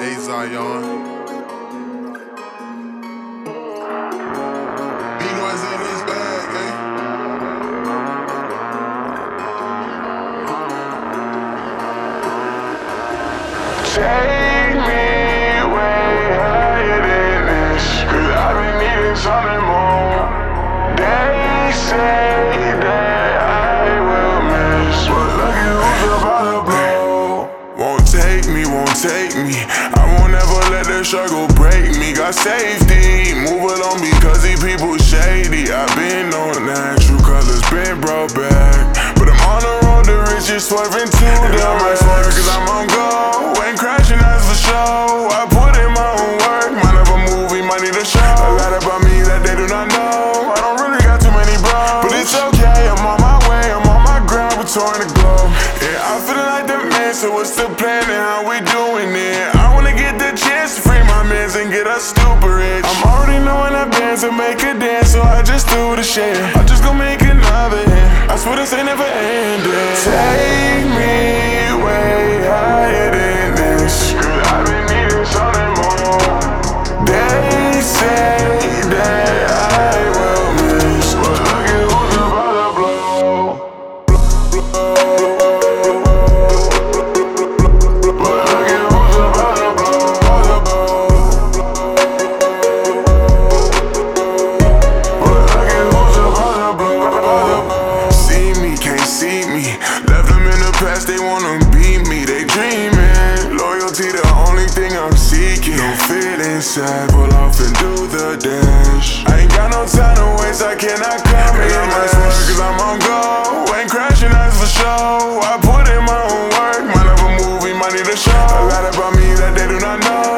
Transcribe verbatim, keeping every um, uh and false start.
Hey Zion. D-Noise in his bag, eh? Take me way higher than this, cause I've been needing something more. They say that I will miss, but look at who's about to blow. Won't take me, won't take me, I won't ever let the struggle break me. Got safety, move along because these people shady. I've been on that, true colors been brought back, but I'm on the road to riches, swerving to the right swerve, cause I'm on go. Ain't crashing, that's for sure. I put in my own work, mind of a movie, might need a show. A lot about me that they do not know. I don't really got too many bros, but it's okay, I'm on my way, I'm on my grind, we're touring the globe. Yeah, I'm feeling like the man, so what's the plan and how we doing it? I wanna get the chance to free my mans and get us stupid rich. I'm already knowing that bands will make a dance, so I just do the shit. I just gon' make another hit, I swear this ain't never ending. Take me way higher than this, cause I've been needing something more. They say that I will miss, but look at who's about to blow. But look at who's about to blow. But look at who's about to blow. See me, can't see me, left them in the past, they wanna beat me, they dreaming. Loyalty the only thing I'm seeking. Don't fit inside, pull off and do the dash. I ain't got no time to waste, I cannot come in my swear, cause I'm on go. Ain't crashing, that's for sure. I put in my own work, mind of a movie, might need a show. A lot about me that they do not know.